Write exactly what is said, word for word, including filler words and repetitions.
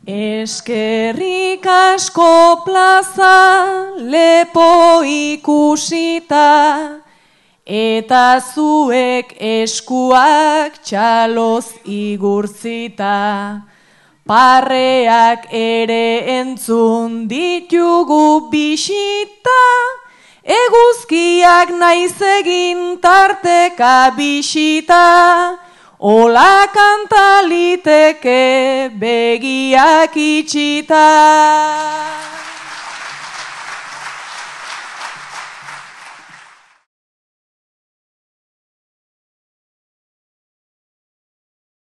Eskerrik asko plaza lepo ikusita, eta zuek eskuak txaloz igurtzita. Parreak ere entzun ditugu bisita, eguzkiak naiz egin tarteka bisita. Ola kanta liteke begiak itxita.